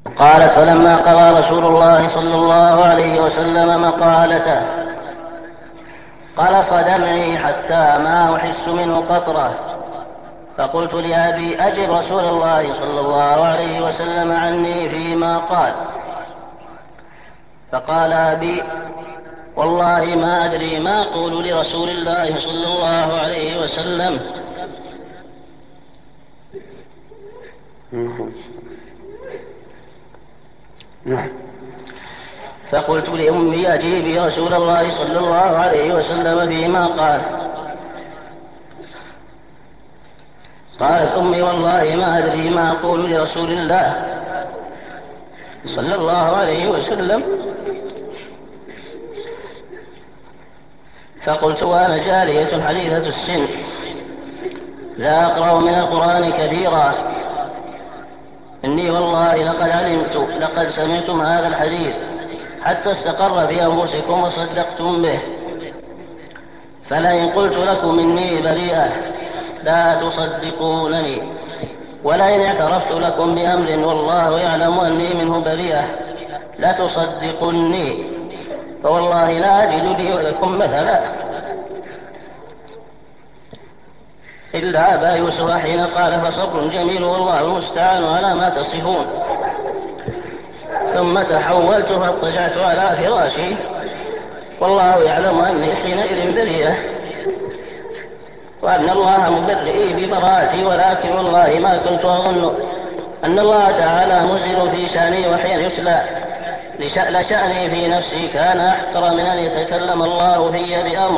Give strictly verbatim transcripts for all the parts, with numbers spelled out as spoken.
قالت: فلما قضى رسول الله صلى الله عليه وسلم مقالته قلص دمعي حتى ما أحس منه قطرة، فقلت لأبي: أجب رسول الله صلى الله عليه وسلم عني فيما قال. فقال أبي: والله ما أدري ما أقول لرسول الله صلى الله عليه وسلم. فقلت لأمي: أجيبي رسول الله صلى الله عليه وسلم فيما قال. قالت أمي: والله ما أدري ما أقول لرسول الله صلى الله عليه وسلم. فقلت: وأنا جارية حديثة السن لا أقرأ من القرآن كثيرا، إني والله لقد علمت لقد سمعتم هذا الحديث حتى استقر في أنفسكم وصدقتم به، فلئن قلت لكم إني بريئة لا تصدقونني، ولئن اعترفت لكم بأمر والله يعلم أني منه بريئة لا تصدقني، فوالله لا أجد لي ولكم مثلا إلا أبا يوسف حين قال: فصبر جميل والله المستعان على ما تصفون. ثم تحولت فاضطجعت على فراشي والله يعلم أني حينئذ بريئة وأن الله مبرئي ببراءتي، ولكن والله ما كنت أظن أن الله تعالى منزل في شأني وحين يتلى، لشأني في نفسي كان أحقر من أن يتكلم الله في بأمر،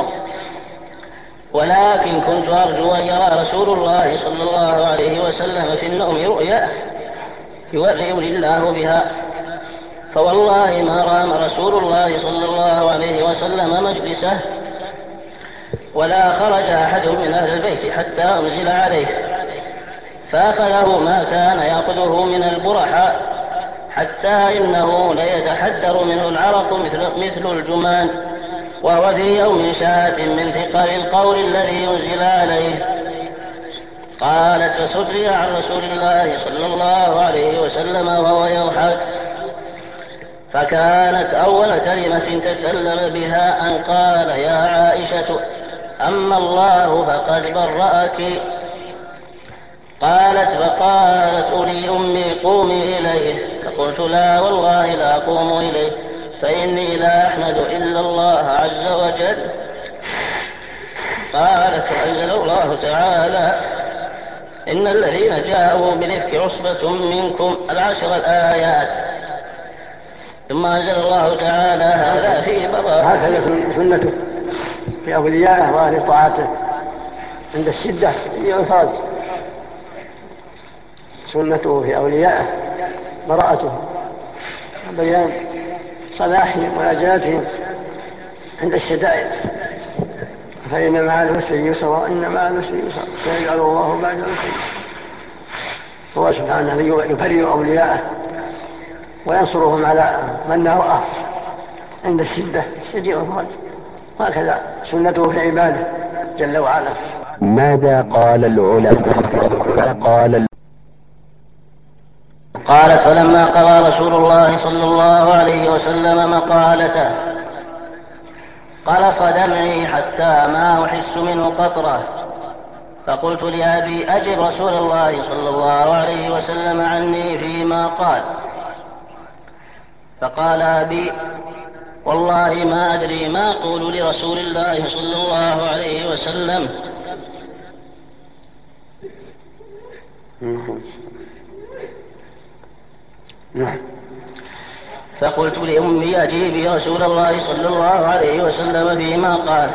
ولكن كنت أرجو أن يرى رسول الله صلى الله عليه وسلم في النوم رؤيا يورئني الله بها، فوالله ما رام رسول الله صلى الله عليه وسلم مجلسه ولا خرج أحد من أهل البيت حتى أنزل عليه، فأخذه ما كان يأخذه من البرحاء حتى إنه ليتحدر منه العرق مثل, مثل الجمان، وهو في يوم شاة من ثقل القول الذي ينزل عليه. قالت: فسري عن رسول الله صلى الله عليه وسلم وهو يضحك، فكانت أول كلمة تكلم بها أن قال: يا عائشة أما الله فقد برأك. قالت: فقالت لي أمي: قومي إليه. فقلت: لا والله لا أقوم إليه، فإني لا أحمد إلا الله عز وجل. قالت: فأنزل الله تعالى: إن الذين جاءوا بالإفك عصبة منكم العشر الآيات. ثم أنزل الله تعالى: هذا في براءة. هكذا سنته في أوليائه وأهل طاعته عند الشدة ينفذ، سنته في أوليائه براءته، بيان صلاحهم ونجاتهم عند الشدائد، فإن مع العسر يسرا إن مع العسر يسرا سيجعل الله بعد العسر. هو سبحانه يفرج أولياءه وينصرهم على من نراه عند الشدة يجيء الفرج، وهكذا سنته في عباده جل وعلا. ماذا قال العلماء؟ قال قالت: فلما قضى رسول الله صلى الله عليه وسلم مقالته قلص دمعي حتى ما أحس منه قطرة، فقلت لأبي: أجب رسول الله صلى الله عليه وسلم عني فيما قال. فقال أبي: والله ما أدري ما أقول لرسول الله صلى الله عليه وسلم. فقلت لأمي: أجيبي رسول الله صلى الله عليه وسلم فيما قال.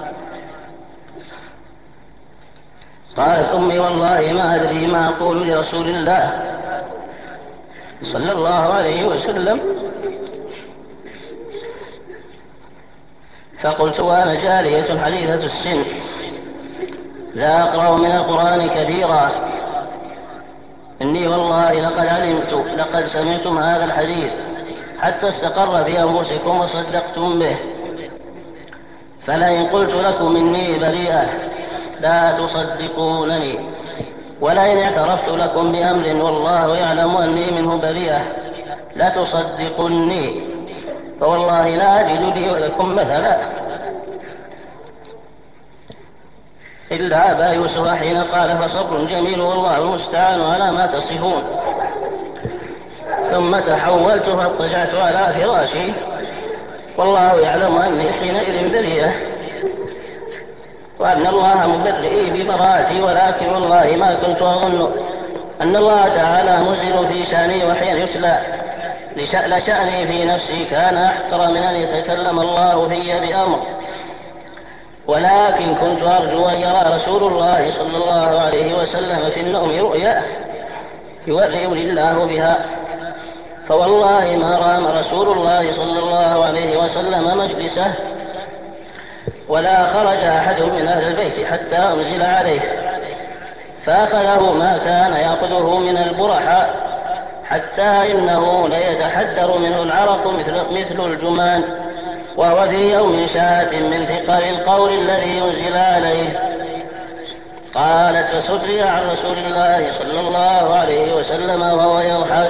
قالت أمي: والله ما أدري ما أقول لرسول الله صلى الله عليه وسلم. فقلت: وأنا جارية حديثة السن لا أقرأ من القرآن كثيرا، إني والله لقد علمت لقد سمعتم هذا الحديث حتى استقر في أنفسكم وصدقتم به، فلئن قلت لكم إني بريئة لا تصدقونني، ولئن اعترفت لكم بأمر والله يعلم أني منه بريئة لتصدقني فوالله لا أجد لي ولكم مثلا إلا أبا يوسف حين قال فصبر جميل والله المستعان على ما تصفون. ثم تحولت فاضطجعت على فراشي والله يعلم أني حينئذ بريئة وأن الله مبرئي ببراءتي، ولكن والله ما كنت أظن أن الله تعالى منزل في شأني وحيا يتلى، لشأني في نفسي كان أحقر من أن يتكلم الله في بأمر، ولكن كنت أرجو أن يرى رسول الله صلى الله عليه وسلم في النوم رؤيا يورئني الله بها. فوالله ما رام رسول الله صلى الله عليه وسلم مجلسه ولا خرج أحد من أهل البيت حتى أنزل عليه، فأخذه ما كان يأخذه من البرحاء حتى إنه ليتحدر منه العرق مثل, مثل الجمان، وهو في يوم شاة من ثقل القول الذي ينزل عليه. قالت فسري عن رسول الله صلى الله عليه وسلم وهو يضحك،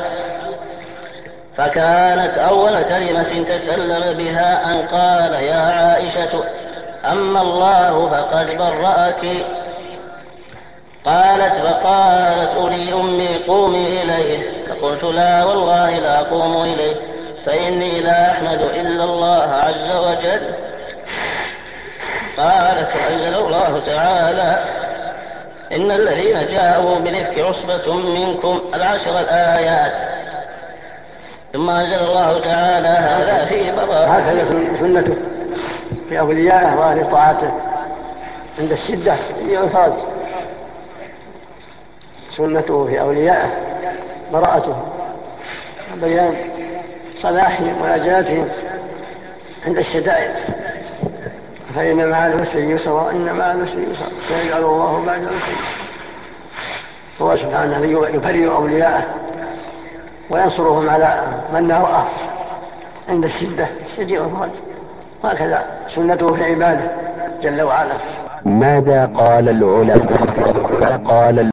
فكانت أول كلمة تكلم بها أن قال يا عائشة أما الله فقد برأك. قالت فقالت لي أمي قومي إليه، فقلت لا والله لا أقوم إليه فإني لا أحمد إلا الله عز وجل. قالت فأنزل الله تعالى إن الذين جاءوا بالإفك عصبة منكم العشر الآيات. ثم أنزل الله تعالى هذا في براءة. هكذا سنته في أوليائه وأهل طاعته عند الشدة ينفرد، سنته في أوليائه براءته بيان صلاحهم ونجاتهم عند الشدائد، فإن مع العسر يسرا إن مع العسر يسرا سيجعل الله بعد العسر. هو سبحانه يفرج أولياءه وينصرهم على من نراه عند الشدة يجيء الفرج، وهكذا سنته في عباده جل وعلا. ماذا قال العلماء؟ قال